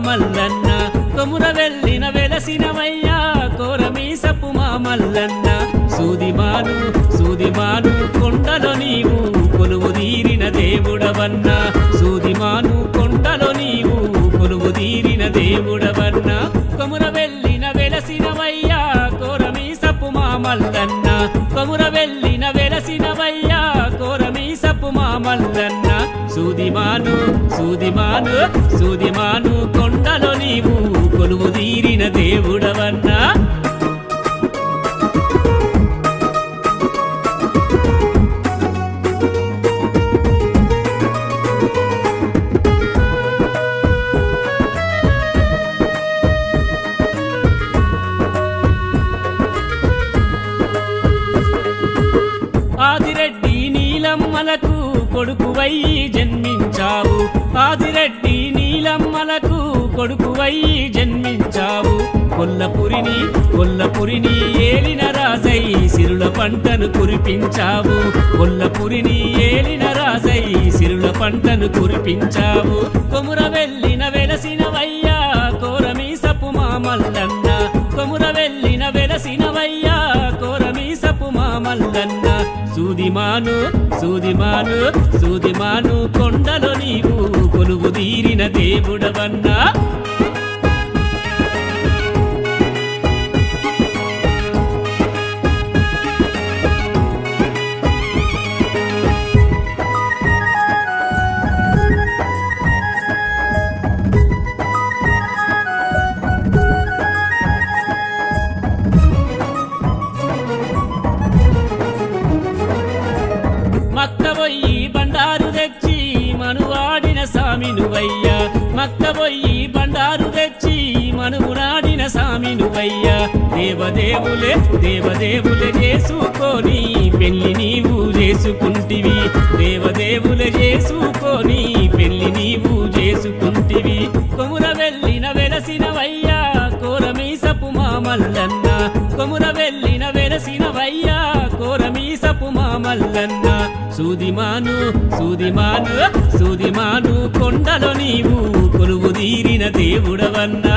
మల్లన్న కొముర వెళ్ళిన వెలసినవయ్యా కోరమీసపు మా మల్లన్న సూదిమాను సూదిమాను కొండలో నీవు కొలువు తీరిన దేవుడవన్నా సూదిమాను కొండలో నీవు కొలువు తీరిన దేవుడవన్నా కొముర వెళ్ళిన వెలసినవయ్యా కోరమీసపు మా మల్లన్న కొముర వెళ్ళిన వెలసినవయ్యా కోరమీసపు మా మల్లన్న సూదిమాను సూదిమాను సూదిమాను కొండలో నీవు కొలువు తీరిన దేవుడవన్నా ఆదిరెడ్డి నీలమ్మలకు కొడుకువై జన్మించావు ఆదిరెడ్డి నీలమ్మలకు కొడుకువై జన్మించావు కొల్లపురిని ఏలిన రాజై సిరుల పంటను కురిపించావు కొల్లపురిని ఏలిన రాజై సిరుల పంటను కురిపించావు కొముర వెళ్ళిన వెలసినవయ్యా కోరమీసపు మా మల్లన్న కొముర వెళ్ళిన వెలసినవయ్యా కోరమీసపు మా మల్లన్న సూదిమాను సూదిమాను సూదిమాను కొండలో నీవు కొలువు తీరిన దేవుడవన్నా మక్కబొయ్యి బండారు తెచ్చి మనువాడిన సామినువయ్యా మక్కబొయ్యి బండారు తెచ్చి మనువునాడిన సామినువయ్యా దేవదేవులే చేసుకొని పెళ్లి నీవు చేసుకుంటివి దేవదేవులే చేసుకొని పెళ్లి నీవు చేసుకుంటివి కొముర వెళ్ళిన వెలసినవయ్యా కోరమీసపు మా మల్లన్న కొముర వెళ్ళిన వెలసినవయ్యా కోరమీసపు మా మల్లన్న సూదిమాను సూదిమాను సూదిమాను కొండలో నీవు కొలువు తీరిన దేవుడవన్నా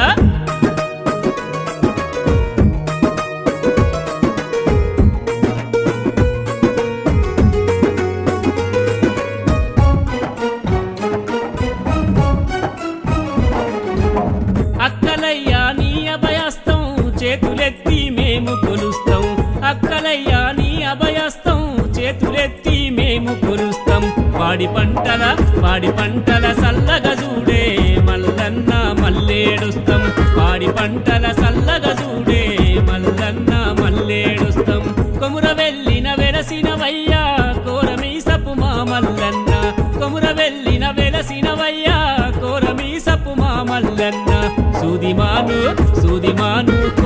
అక్కలయ్యా నీ అభయస్తం చేతులెత్తి మేము కొలుస్తాం అక్కలయ్యా నీ అభయస్తం చేతులెత్తి మేము కొలుస్తాం పాడి పంటల సల్లగా చూడే మల్లన్న మల్లేడుస్తాం పాడి పంటల సల్లగా చూడే మల్లన్న మల్లేడుస్తాం కొముర వెళ్ళిన వెలసినవయ్యా కోరమీసపు మా మల్లన్న కొముర వెళ్ళిన వెలసినవయ్యా కోరమీసపు మా మల్లన్న సూదిమాను సూదిమాను